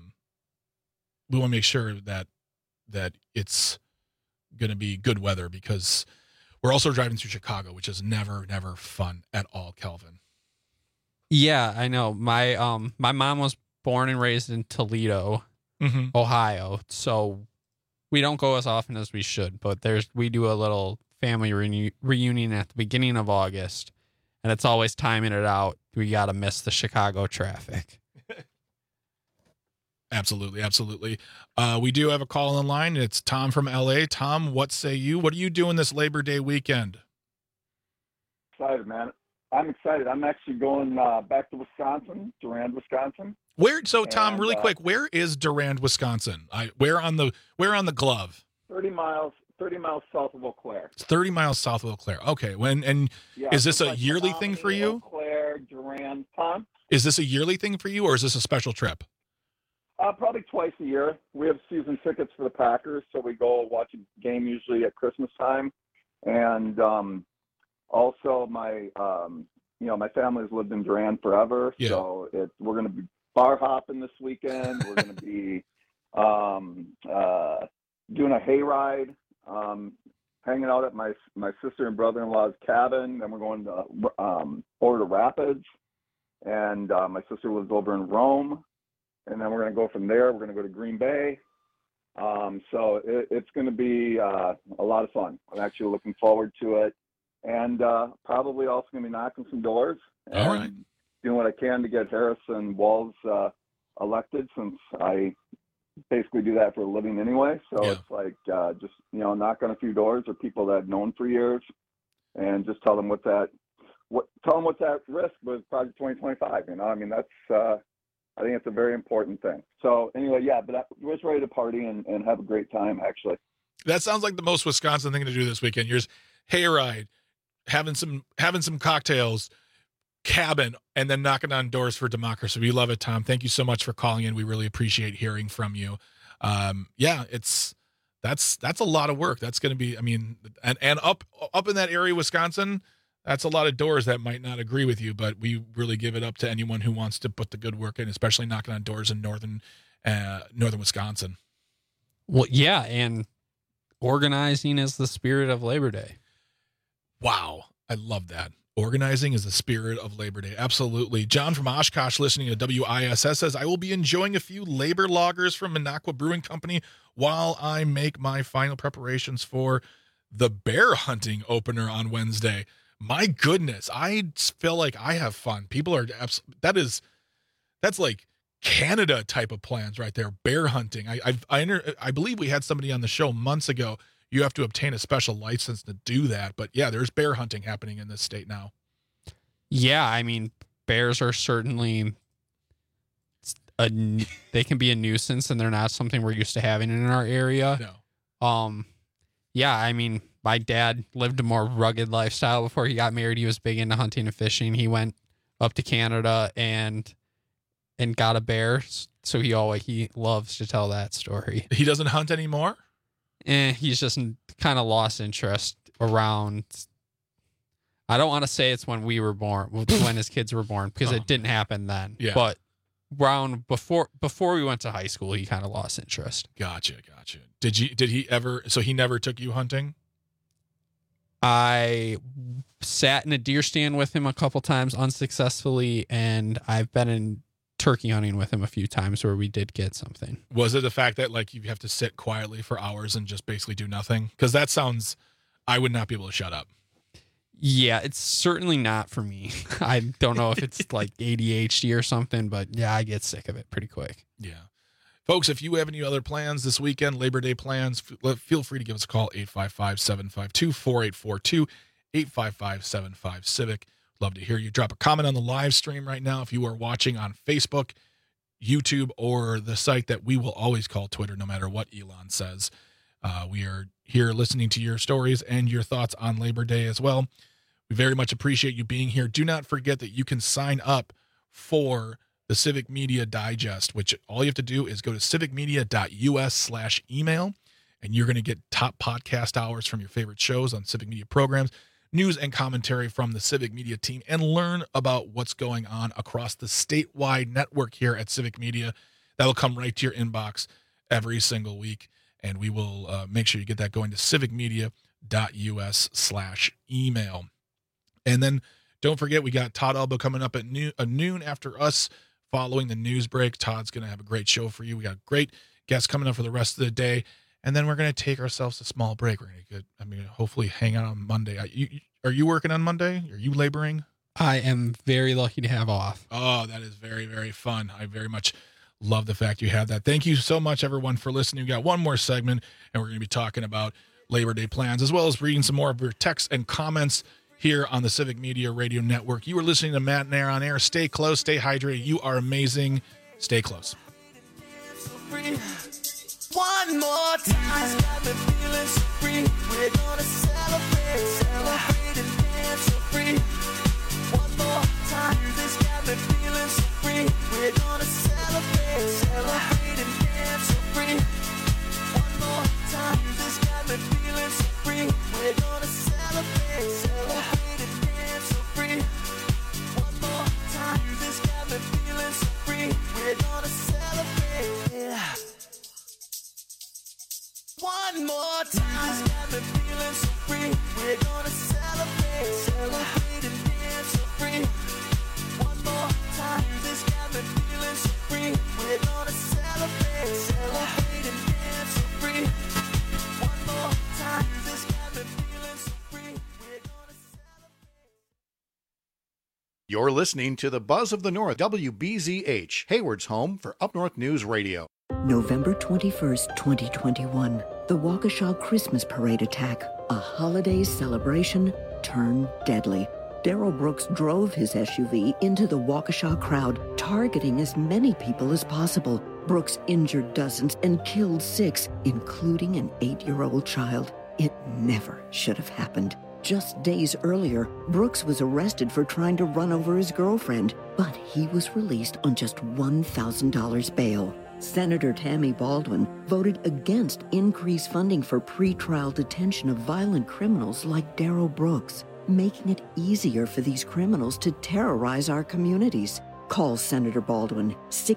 that it's going to be good weather because we're also driving through Chicago, which is never fun at all, Kelvin. Yeah, I know. My mom was born and raised in Toledo, Ohio, so we don't go as often as we should, but we do a little family reunion at the beginning of August, and it's always timing it out. We got to miss the Chicago traffic. Absolutely, absolutely. We do have a call on the line. It's Tom from LA. Tom, what say you? What are you doing this Labor Day weekend? Excited, man. I'm excited. I'm actually going back to Wisconsin, Durand, Wisconsin. Tom, really quick, where is Durand, Wisconsin? Where on the glove? 30 miles south of Eau Claire. It's 30 miles south of Eau Claire. Okay. Is this a yearly thing for you? Eau Claire, Durand, Tom. Is this a yearly thing for you, or is this a special trip? Probably twice a year. We have season tickets for the Packers, so we go watch a game usually at Christmas time. And also my family's lived in Durand forever, so we're going to be bar hopping this weekend. We're going to be doing a hayride, hanging out at my sister and brother-in-law's cabin. Then we're going to over to Rapids, and my sister lives over in Rome. And then we're going to go from there. We're going to go to Green Bay. So it's going to be a lot of fun. I'm actually looking forward to it. And probably also going to be knocking some doors and doing what I can to get Harrison Walz elected, since I basically do that for a living anyway. So it's like just, knock on a few doors or people that I've known for years and just tell them what's at risk with Project 2025. I mean, that's, I think it's a very important thing. So anyway, but I was ready to party and have a great time, actually. That sounds like the most Wisconsin thing to do this weekend. You're just hayride, having some cocktails, cabin, and then knocking on doors for democracy. We love it, Tom. Thank you so much for calling in. We really appreciate hearing from you. That's a lot of work. That's going to be, and up in that area, Wisconsin, that's a lot of doors that might not agree with you, but we really give it up to anyone who wants to put the good work in, especially knocking on doors in northern Wisconsin. Well, yeah, and organizing is the spirit of Labor Day. Wow, I love that. Organizing is the spirit of Labor Day. Absolutely. John from Oshkosh, listening to WISS, says, I will be enjoying a few labor lagers from Minocqua Brewing Company while I make my final preparations for the bear hunting opener on Wednesday. My goodness, I feel like I have fun. People are, that's like Canada type of plans right there. Bear hunting. I believe we had somebody on the show months ago. You have to obtain a special license to do that. But yeah, there's bear hunting happening in this state now. Yeah, bears are certainly they can be a nuisance, and they're not something we're used to having in our area. No. Yeah, my dad lived a more rugged lifestyle before he got married. He was big into hunting and fishing. He went up to Canada and got a bear. So he loves to tell that story. He doesn't hunt anymore? He's just kind of lost interest around. I don't want to say it's when we were born, when his kids were born, because it didn't happen then. Yeah. But around before we went to high school, he kind of lost interest. Gotcha. Did he ever? So he never took you hunting? I sat in a deer stand with him a couple times unsuccessfully, and I've been in turkey hunting with him a few times where we did get something. Was it the fact that like you have to sit quietly for hours and just basically do nothing? Because that sounds, I would not be able to shut up. Yeah, it's certainly not for me. I don't know if it's like ADHD or something, but yeah, I get sick of it pretty quick. Yeah. Folks, if you have any other plans this weekend, Labor Day plans, feel free to give us a call, 855-752-4842, 855-75-CIVIC. Love to hear you. Drop a comment on the live stream right now if you are watching on Facebook, YouTube, or the site that we will always call Twitter, no matter what Elon says. We are here listening to your stories and your thoughts on Labor Day as well. We very much appreciate you being here. Do not forget that you can sign up for the Civic Media Digest, which all you have to do is go to civicmedia.us/email, and you're going to get top podcast hours from your favorite shows on Civic Media programs, news and commentary from the Civic Media team, and learn about what's going on across the statewide network here at Civic Media. That'll come right to your inbox every single week, and we will make sure you get that going to civicmedia.us/email. And then don't forget, we got Todd Alba coming up at noon after us following the news break. Todd's going to have a great show for you. We got great guests coming up for the rest of the day. And then we're going to take ourselves a small break. We're going to hopefully hang out on Monday. Are you working on Monday? Are you laboring? I am very lucky to have off. Oh, that is very, very fun. I very much love the fact you have that. Thank you so much, everyone, for listening. We got one more segment, and we're going to be talking about Labor Day plans, as well as reading some more of your texts and comments here on the Civic Media Radio Network. You are listening to Matt and Air on Air. Stay close, stay hydrated. You are amazing. Stay close. One more time, got me feeling so free. We're gonna celebrate and dance so free. One more time, this got me feeling so free. We're gonna celebrate and dance so free. One more time, this got me feeling so free. We're gonna celebrate and dance so free. One more time, this got me feeling so free. We're gonna celebrate. One more time, this got me feeling so free. We're gonna celebrate and dance so free. One more time, this got me feeling so free. We're gonna celebrate and dance so free. One more time, this got me feeling so free. We're gonna celebrate. You're listening to the Buzz of the North, WBZH, Hayward's home for Up North News Radio. November 21st, 2021. The Waukesha Christmas Parade attack. A holiday celebration turned deadly. Darrell Brooks drove his SUV into the Waukesha crowd, targeting as many people as possible. Brooks injured dozens and killed 6, including an 8-year-old child. It never should have happened. Just days earlier, Brooks was arrested for trying to run over his girlfriend, but he was released on just $1,000 bail. Senator Tammy Baldwin voted against increased funding for pretrial detention of violent criminals like Darrell Brooks, making it easier for these criminals to terrorize our communities. Call Senator Baldwin,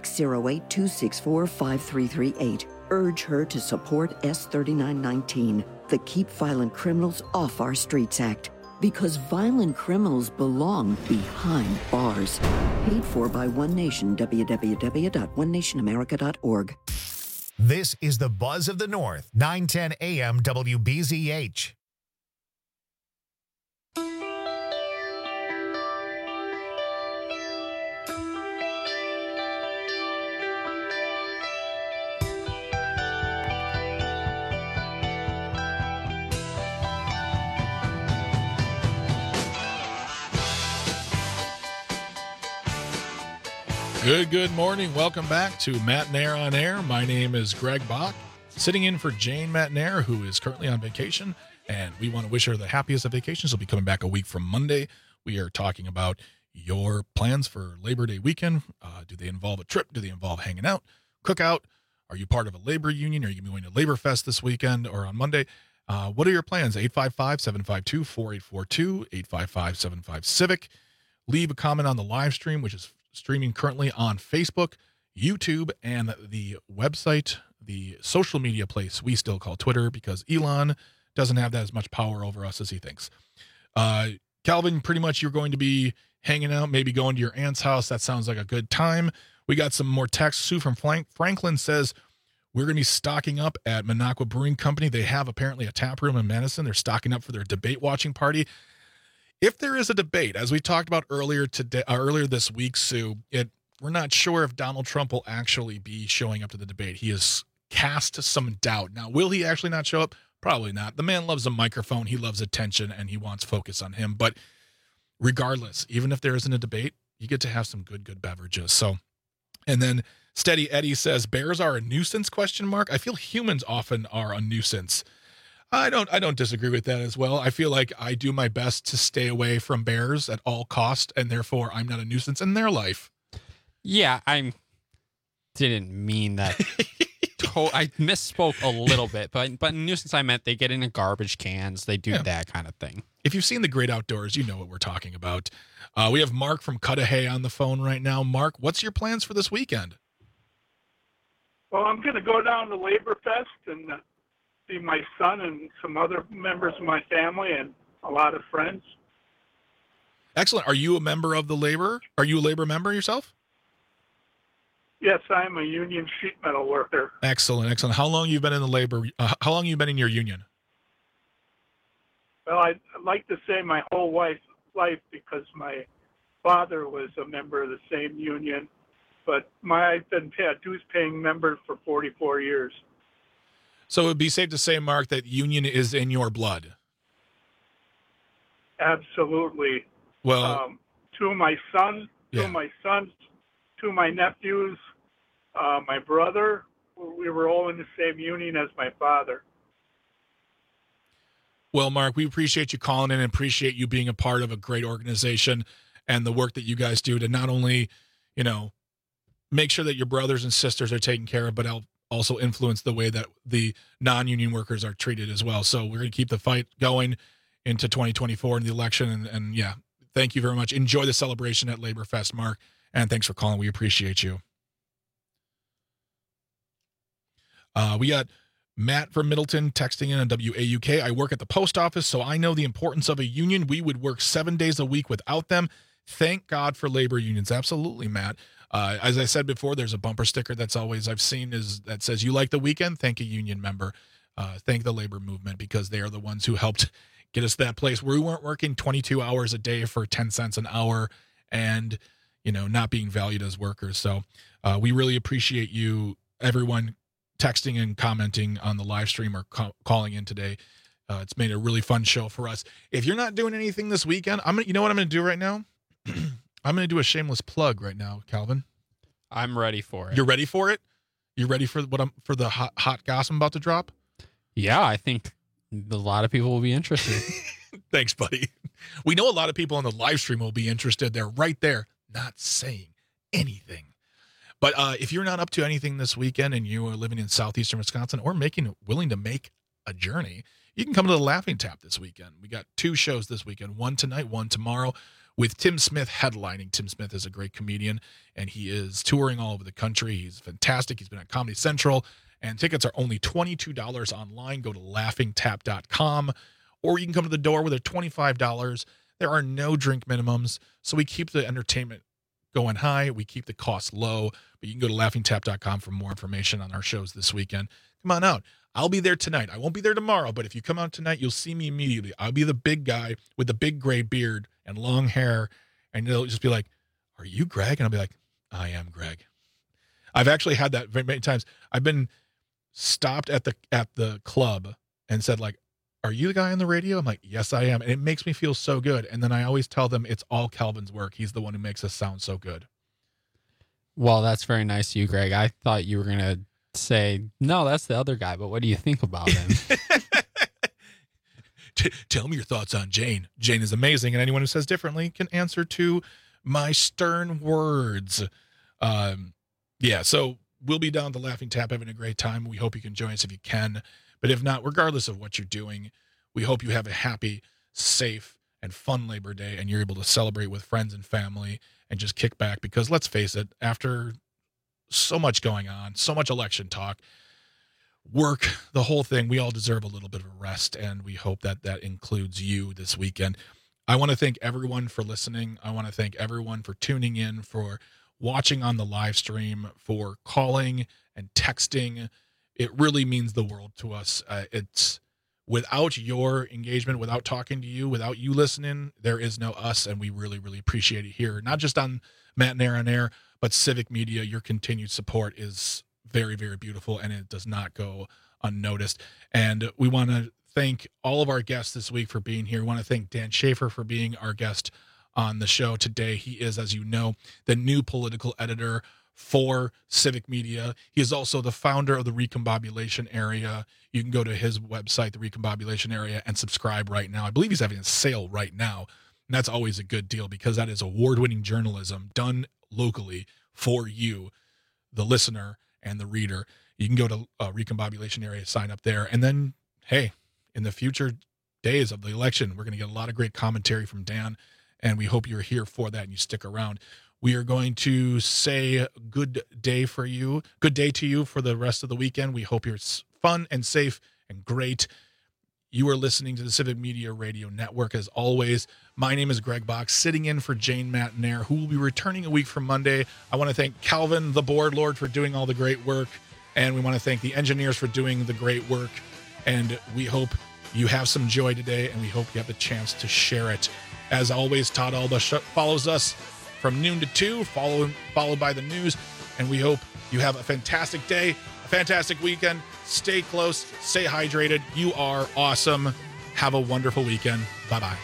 608-264-5338. Urge her to support S3919, the Keep Violent Criminals Off Our Streets Act. Because violent criminals belong behind bars. Paid for by One Nation, www.onenationamerica.org. This is the Buzz of the North, 910 AM WBZH. Good morning. Welcome back to Matt Nair on Air. My name is Greg Bach, sitting in for Jane Matt Nair, who is currently on vacation, and we want to wish her the happiest of vacations. She'll be coming back a week from Monday. We are talking about your plans for Labor Day weekend. Do they involve a trip? Do they involve hanging out, cookout? Are you part of a labor union? Are you going to Labor Fest this weekend or on Monday? What are your plans? 855-752-4842, 855-75-CIVIC. Leave a comment on the live stream, which is streaming currently on Facebook, YouTube, and the website, the social media place we still call Twitter, because Elon doesn't have that as much power over us as he thinks. Calvin, pretty much you're going to be hanging out, maybe going to your aunt's house. That sounds like a good time. We got some more texts. Sue from Franklin says, we're going to be stocking up at Minocqua Brewing Company. They have apparently a tap room in Madison. They're stocking up for their debate watching party. If there is a debate, as we talked about earlier this week, Sue, we're not sure if Donald Trump will actually be showing up to the debate. He has cast some doubt. Now, will he actually not show up? Probably not. The man loves a microphone. He loves attention, and he wants focus on him. But regardless, even if there isn't a debate, you get to have some good beverages. So, and then Steady Eddie says, bears are a nuisance, ? I feel humans often are a nuisance. I don't disagree with that as well. I feel like I do my best to stay away from bears at all cost, and therefore I'm not a nuisance in their life. Yeah, I didn't mean that. I misspoke a little bit, but nuisance I meant they get into garbage cans. They do that kind of thing. If you've seen The Great Outdoors, you know what we're talking about. We have Mark from Cudahy on the phone right now. Mark, what's your plans for this weekend? Well, I'm going to go down to Labor Fest and see my son and some other members of my family and a lot of friends. Excellent. Are you a member of the Labor? Are you a Labor member yourself? Yes, I'm a union sheet metal worker. Excellent. How long have you been in the Labor? How long have you been in your union? Well, I'd like to say my whole life because my father was a member of the same union, but I've been a dues-paying member for 44 years. So it would be safe to say, Mark, that union is in your blood. Absolutely. Well, two of my sons, two of my nephews, my brother, we were all in the same union as my father. Well, Mark, we appreciate you calling in and appreciate you being a part of a great organization and the work that you guys do to not only, make sure that your brothers and sisters are taken care of, but also influence the way that the non-union workers are treated as well. So we're going to keep the fight going into 2024 in the election. And thank you very much. Enjoy the celebration at Labor Fest, Mark. And thanks for calling. We appreciate you. We got Matt from Middleton texting in on WAUK. I work at the post office, so I know the importance of a union. We would work 7 days a week without them. Thank God for labor unions. Absolutely, Matt. As I said before, there's a bumper sticker I've seen that says, you like the weekend? Thank a union member. Thank the labor movement, because they are the ones who helped get us to that place where we weren't working 22 hours a day for 10 cents an hour and, not being valued as workers. So we really appreciate you everyone texting and commenting on the live stream or calling in today. It's made a really fun show for us. If you're not doing anything this weekend, you know what I'm going to do right now? I'm going to do a shameless plug right now, Calvin. I'm ready for it. You're ready for it? You ready for for the hot gossip I'm about to drop? Yeah, I think a lot of people will be interested. Thanks, buddy. We know a lot of people on the live stream will be interested. They're right there, not saying anything. But if you're not up to anything this weekend and you are living in southeastern Wisconsin or willing to make a journey, you can come to the Laughing Tap this weekend. We got 2 shows this weekend, one tonight, one tomorrow, with Tim Smith headlining. Tim Smith is a great comedian, and he is touring all over the country. He's fantastic. He's been at Comedy Central, and tickets are only $22 online. Go to laughingtap.com, or you can come to the door with a $25. There are no drink minimums, so we keep the entertainment going high. We keep the costs low, but you can go to laughingtap.com for more information on our shows this weekend. Come on out. I'll be there tonight. I won't be there tomorrow, but if you come out tonight, you'll see me immediately. I'll be the big guy with the big gray beard and long hair, and they'll just be like, "Are you Greg?" And I'll be like, "I am Greg." I've actually had that very many times. I've been stopped at the club and said, like, "Are you the guy on the radio?" I'm like, "Yes, I am." And it makes me feel so good. And then I always tell them it's all Calvin's work. He's the one who makes us sound so good. Well, that's very nice of you, Greg. I thought you were going to say, no, that's the other guy, but what do you think about him? Tell me your thoughts on Jane. Jane is amazing, and anyone who says differently can answer to my stern words. So we'll be down at the Laughing Tap having a great time. We hope you can join us if you can. But if not, regardless of what you're doing, we hope you have a happy, safe, and fun Labor Day, and you're able to celebrate with friends and family and just kick back. Because let's face it, after so much going on, so much election talk, work, the whole thing, we all deserve a little bit of a rest, and we hope that that includes you this weekend. I want to thank everyone for listening. I want to thank everyone for tuning in, for watching on the live stream, for calling and texting. It really means the world to us. It's without your engagement, without talking to you, without you listening, there is no us, and we really, really appreciate it here. Not just on Matt and Aaron on Air, but Civic Media. Your continued support is very, very beautiful, and it does not go unnoticed. And we want to thank all of our guests this week for being here. We want to thank Dan Schaefer for being our guest on the show today. He is, as you know, the new political editor for Civic Media. He is also the founder of the Recombobulation Area. You can go to his website, the Recombobulation Area, and subscribe right now. I believe he's having a sale right now, and that's always a good deal because that is award-winning journalism done locally for you, the listener and the reader. You can go to Recombobulation Area, sign up there, and then, hey, in the future days of the election, we're going to get a lot of great commentary from Dan, and we hope you're here for that and you stick around. We are going to say good day to you for the rest of the weekend. We hope you're fun and safe and great. You are listening to the Civic Media Radio Network. As always, my name is Greg Box, sitting in for Jane Matinaire, who will be returning a week from Monday. I want to thank Calvin, the board lord, for doing all the great work. And we want to thank the engineers for doing the great work. And we hope you have some joy today, and we hope you have the chance to share it. As always, Todd Alba follows us from noon to 2, followed by the news. And we hope you have a fantastic day, a fantastic weekend. Stay close, stay hydrated. You are awesome. Have a wonderful weekend. Bye-bye.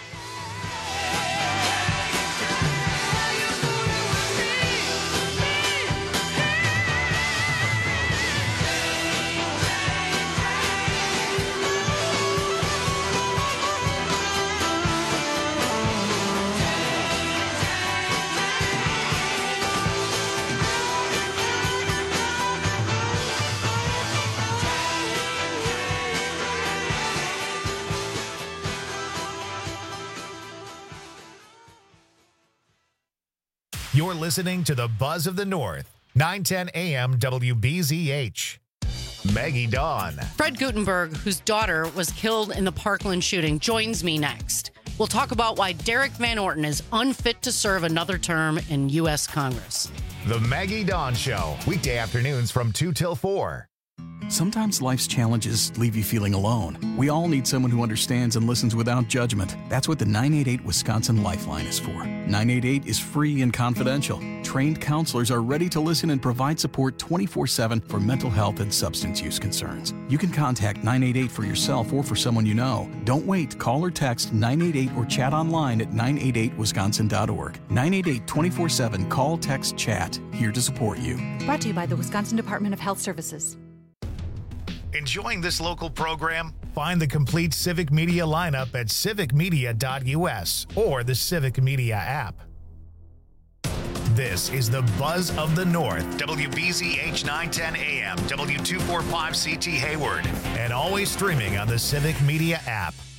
You're listening to the Buzz of the North, 910 AM WBZH. Maggie Dawn. Fred Guttenberg, whose daughter was killed in the Parkland shooting, joins me next. We'll talk about why Derek Van Orton is unfit to serve another term in U.S. Congress. The Maggie Dawn Show, weekday afternoons from 2 till 4. Sometimes life's challenges leave you feeling alone. We all need someone who understands and listens without judgment. That's what the 988 Wisconsin Lifeline is for. 988 is free and confidential. Trained counselors are ready to listen and provide support 24/7 for mental health and substance use concerns. You can contact 988 for yourself or for someone you know. Don't wait. Call or text 988 or chat online at 988wisconsin.org. 988 24/7. Call, text, chat. Here to support you. Brought to you by the Wisconsin Department of Health Services. Enjoying this local program? Find the complete Civic Media lineup at civicmedia.us or the Civic Media app. This is the Buzz of the North, WBZH 910 AM, W245CT Hayward, and always streaming on the Civic Media app.